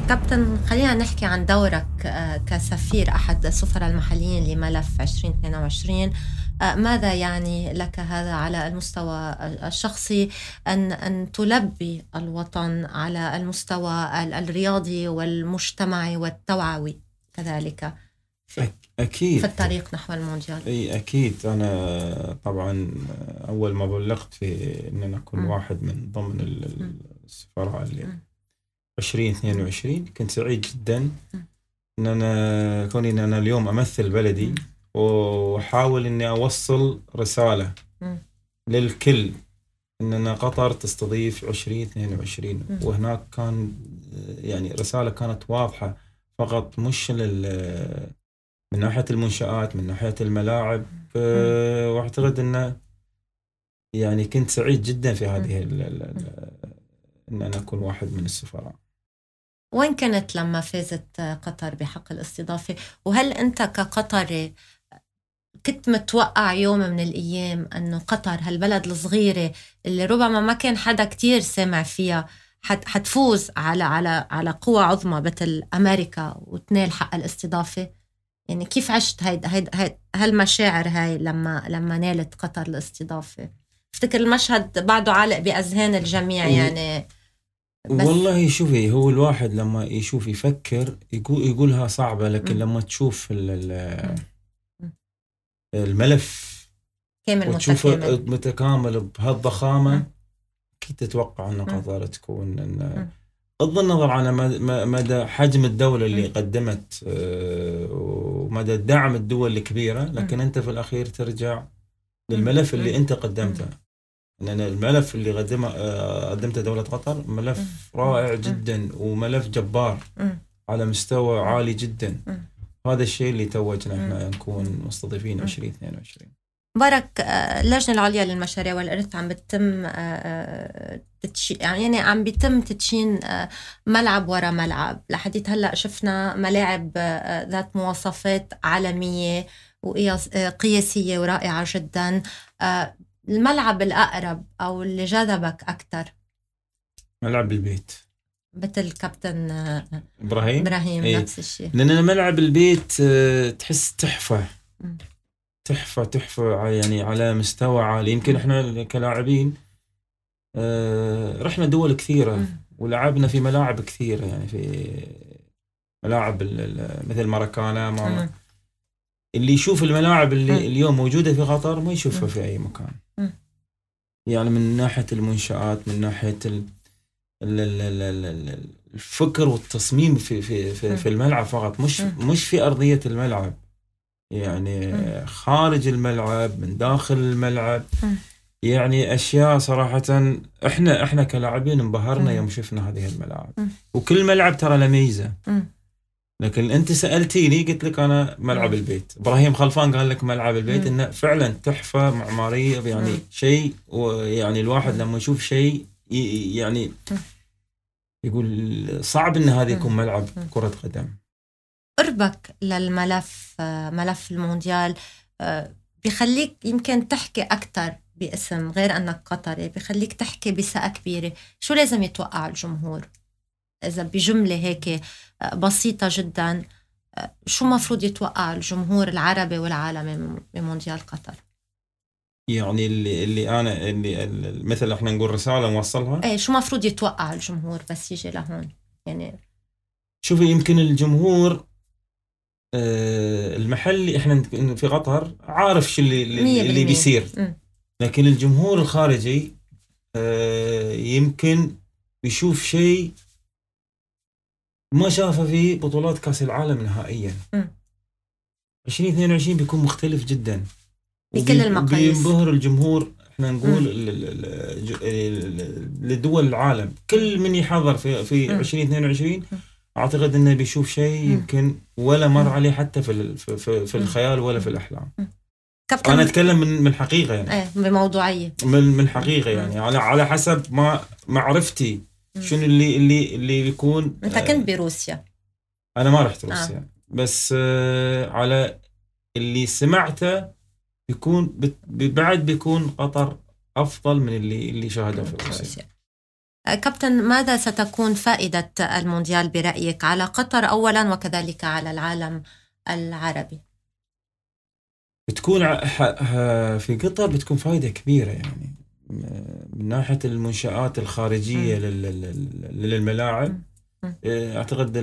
كابتن، خلينا نحكي عن دورك كسفير أحد السفراء المحليين لملف 2022. ماذا يعني لك هذا على المستوى الشخصي أن تلبي الوطن على المستوى الرياضي والمجتمعي والتوعوي كذلك أكيد في الطريق نحو المونديال؟ أي أكيد. أنا طبعا أول ما بلغت في أن أنا أكون واحد من ضمن السفراء اللي 2022 كنت سعيد جدا ان انا كوني ان انا اليوم امثل بلدي واحاول اني اوصل رسالة للكل ان قطر تستضيف 2022 وهناك كان يعني رسالة كانت واضحة فقط، مش من ناحية المنشآت، من ناحية الملاعب. واعتقد انه يعني كنت سعيد جدا في هذه ان انا اكون واحد من السفراء. وين كانت لما فازت قطر بحق الاستضافة؟ وهل أنت كقطري كنت متوقع يوم من الأيام أنه قطر هالبلد الصغيرة اللي ربما ما كان حدا كتير سامع فيها حتفوز على قوة عظمى مثل أمريكا وتنال حق الاستضافة؟ يعني كيف عشت هالمشاعر هاي لما نالت قطر الاستضافة؟ افتكر المشهد بعده عالق بأذهان الجميع يعني. والله شوفي، هو الواحد لما يشوف يفكر يقولها صعبة، لكن لما تشوف الملف كامل وتشوفه متكامل بهالضخامة كنت تتوقع أن قطر تكون بغض النظر عن مدى حجم الدولة اللي قدمت ومدى دعم الدول الكبيرة، لكن أنت في الأخير ترجع للملف اللي أنت قدمته. لأن الملف اللي قدمته دولة قطر ملف رائع جدا وملف جبار على مستوى عالي جدا. هذا الشيء اللي توجنا احنا نكون مستضيفين 2022. برك اللجنة العليا للمشاريع والإرث عم بتم يعني عم بيتم تدشين ملعب ورا ملعب. لحديت هلأ شفنا ملاعب ذات مواصفات عالمية وقياسية ورائعة جدا. الملعب الأقرب أو اللي جذبك أكتر؟ ملعب البيت مثل كابتن إبراهيم إيه؟ نفس الشيء. لأن ملعب البيت تحس تحفة يعني على مستوى عالي. يمكن إحنا كلاعبين رحنا دول كثيرة ولعبنا في ملاعب كثيرة، يعني في ملاعب مثل ماراكانا اللي يشوف الملاعب اللي اليوم موجودة في قطر ما يشوفها في أي مكان. يعني من ناحية المنشآت، من ناحية الفكر والتصميم في الملعب فقط، مش في أرضية الملعب، يعني خارج الملعب، من داخل الملعب. يعني أشياء صراحة إحنا كلاعبين انبهرنا يوم شفنا هذه الملاعب. وكل ملعب ترى له ميزة. لكن أنت سألتيني قلت لك أنا ملعب البيت. إبراهيم خلفان قال لك ملعب البيت إنه فعلا تحفة معمارية، يعني شيء، ويعني الواحد لما يشوف شيء يعني يقول صعب إن هذا يكون ملعب كرة قدم. قربك للملف، ملف المونديال، بيخليك يمكن تحكي أكتر باسم غير أنك قطري، بيخليك تحكي بثقة كبيرة. شو لازم يتوقع الجمهور؟ إذا بجملة هيك بسيطة جدا، شو مفروض يتوقع الجمهور العربي والعالمي بمونديال قطر؟ يعني اللي مثل احنا نقول رسالة نوصلها. ايه، شو مفروض يتوقع الجمهور بس يجي لهون؟ يعني شوفي، يمكن الجمهور المحلي احنا في قطر عارف شو اللي بيصير، لكن الجمهور الخارجي يمكن بيشوف شيء ما شافه في بطولات كأس العالم نهائيا. 2022 بيكون مختلف جدا بكل المقاييس. بينبهر الجمهور. احنا نقول لدول العالم كل من يحضر في 2022 اعتقد انه بيشوف شيء يمكن ولا مر عليه حتى في الخيال ولا في الاحلام. انا اتكلم من حقيقه، يعني بموضوعيه، من حقيقه، يعني على حسب ما معرفتي شنو اللي بيكون. انت كنت بروسيا، انا ما رحت روسيا، بس على اللي سمعته بيكون بعد بيكون قطر افضل من اللي شاهده في روسيا. كابتن، ماذا ستكون فائدة المونديال برأيك على قطر أولا وكذلك على العالم العربي؟ بتكون في قطر بتكون فائدة كبيرة يعني من ناحية المنشآت الخارجية للملاعب. أعتقد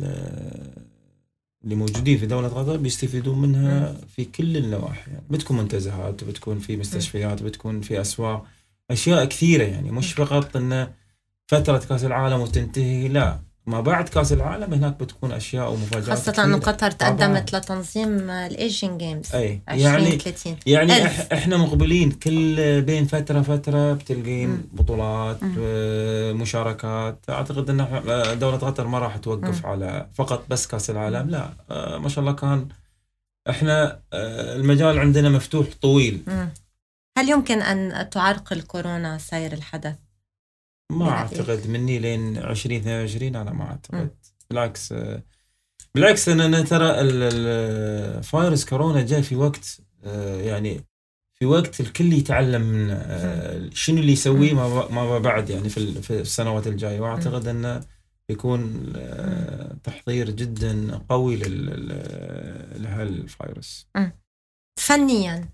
اللي موجودين في دولة قطر بيستفيدون منها في كل النواحي، يعني بتكون منتزهات، بتكون في مستشفيات، بتكون في أسواق، أشياء كثيرة يعني، مش فقط إنه فترة كأس العالم وتنتهي، لا، ما بعد كأس العالم هناك بتكون أشياء ومفاجآت خاصة أن قطر تقدمت لتنظيم الإيجين جيمز 2030. يعني إحنا مقبلين كل بين فترة بتلقين بطولات مشاركات. أعتقد أن دولة قطر ما راح توقف على فقط بس كأس العالم، لا، ما شاء الله كان إحنا المجال عندنا مفتوح طويل. هل يمكن أن تعرقل كورونا سير الحدث؟ ما أعتقد مني لين 2022، أنا ما أعتقد. بالعكس أنا ترى الفيروس كورونا جاء في وقت، يعني في وقت الكل يتعلم من شنو اللي يسويه ما بعد، يعني في السنوات الجاية، وأعتقد أنه يكون تحضير جدا قوي لهالفيروس. فنيا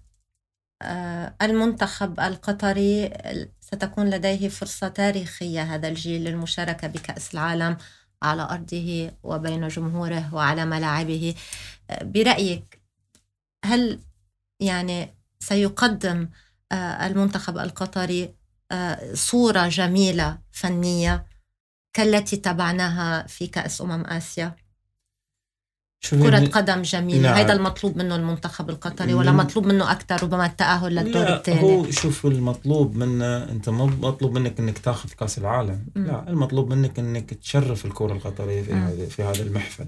المنتخب القطري ستكون لديه فرصة تاريخية، هذا الجيل، للمشاركة بكأس العالم على أرضه وبين جمهوره وعلى ملاعبه. برأيك هل يعني سيقدم المنتخب القطري صورة جميلة فنية كالتي تبعناها في كأس آسيا؟ كرة قدم جميلة. نعم. هذا المطلوب منه المنتخب القطري ولا مطلوب منه أكثر ربما التأهل للدور الثاني؟ هو شوف، المطلوب منه، أنت مو مطلوب منك أنك تأخذ كأس العالم، لا، المطلوب منك أنك تشرف الكرة القطرية في هذا المحفل.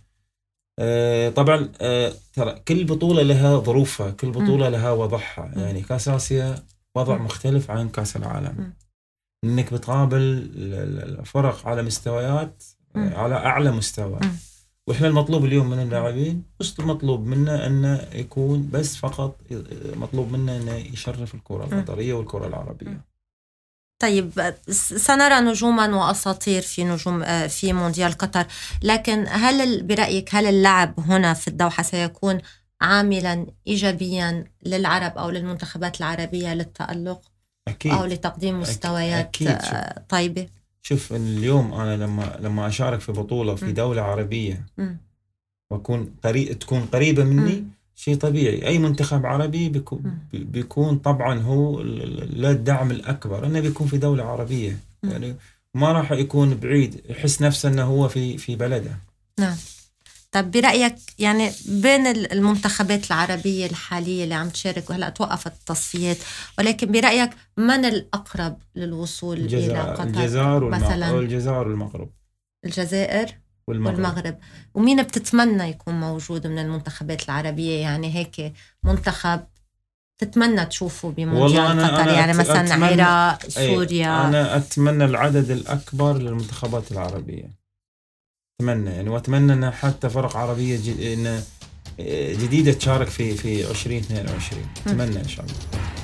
طبعا ترى كل بطولة لها ظروفها، كل بطولة لها وضعها. يعني كأس آسيا وضع مختلف عن كأس العالم، أنك بتقابل الفرق على مستويات على أعلى مستوى. وإحنا المطلوب اليوم من اللاعبين مش مطلوب منا أنه يكون بس فقط، مطلوب منا أنه يشرف الكرة القطرية والكرة العربية. طيب، سنرى نجوما وأساطير في مونديال قطر، لكن هل برأيك هل اللعب هنا في الدوحة سيكون عاملا إيجابيا للعرب أو للمنتخبات العربية للتألق؟ أكيد. أو لتقديم مستويات أكيد. طيبة. شوف، اليوم أنا لما أشارك في بطولة في دولة عربية وأكون تكون قريبة مني، شيء طبيعي. أي منتخب عربي بيكون طبعا هو له الدعم الأكبر أنه بيكون في دولة عربية، يعني ما راح يكون بعيد، يحس نفسه أنه هو في بلده. نعم. طب برأيك يعني بين المنتخبات العربية الحالية اللي عم تشارك وهلأ توقفت التصفيات، ولكن برأيك من الأقرب للوصول إلى قطر؟ الجزائر والمغرب. الجزائر والمغرب. ومين بتتمنى يكون موجود من المنتخبات العربية، يعني هيك منتخب تتمنى تشوفه بمونديال قطر؟ يعني مثلا العراق، سوريا. أنا أتمنى العدد الأكبر للمنتخبات العربية، أتمنى يعني، وأتمنى أن حتى فرق عربية جديدة تشارك في 2022. أتمنى إن شاء الله.